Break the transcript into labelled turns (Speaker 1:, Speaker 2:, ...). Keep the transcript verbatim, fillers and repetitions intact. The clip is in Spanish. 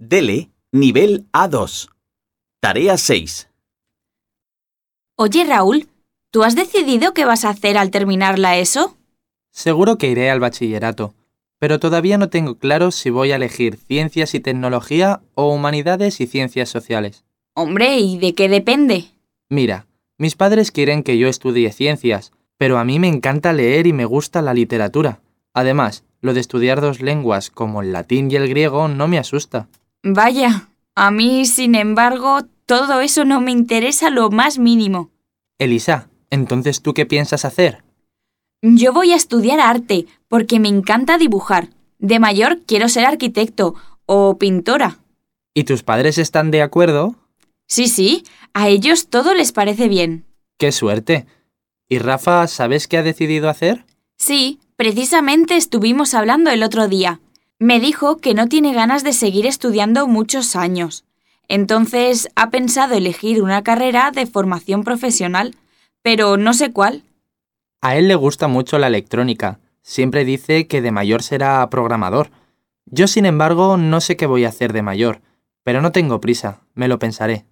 Speaker 1: Dele, nivel A dos. Tarea seis.
Speaker 2: Oye, Raúl, ¿tú has decidido qué vas a hacer al terminar la ESO?
Speaker 3: Seguro que iré al bachillerato, pero todavía no tengo claro si voy a elegir ciencias y tecnología o humanidades y ciencias sociales.
Speaker 2: Hombre, ¿y de qué depende?
Speaker 3: Mira, mis padres quieren que yo estudie ciencias, pero a mí me encanta leer y me gusta la literatura. Además, lo de estudiar dos lenguas como el latín y el griego no me asusta.
Speaker 2: Vaya, a mí, sin embargo, todo eso no me interesa lo más mínimo.
Speaker 3: Elisa, ¿entonces tú qué piensas hacer?
Speaker 2: Yo voy a estudiar arte porque me encanta dibujar. De mayor quiero ser arquitecto o pintora.
Speaker 3: ¿Y tus padres están de acuerdo?
Speaker 2: Sí, sí, a ellos todo les parece bien.
Speaker 3: ¡Qué suerte! ¿Y Rafa, sabes qué ha decidido hacer?
Speaker 2: Sí, precisamente estuvimos hablando el otro día. Me dijo que no tiene ganas de seguir estudiando muchos años. Entonces ha pensado elegir una carrera de formación profesional, pero no sé cuál.
Speaker 3: A él le gusta mucho la electrónica. Siempre dice que de mayor será programador. Yo, sin embargo, no sé qué voy a hacer de mayor, pero no tengo prisa, me lo pensaré.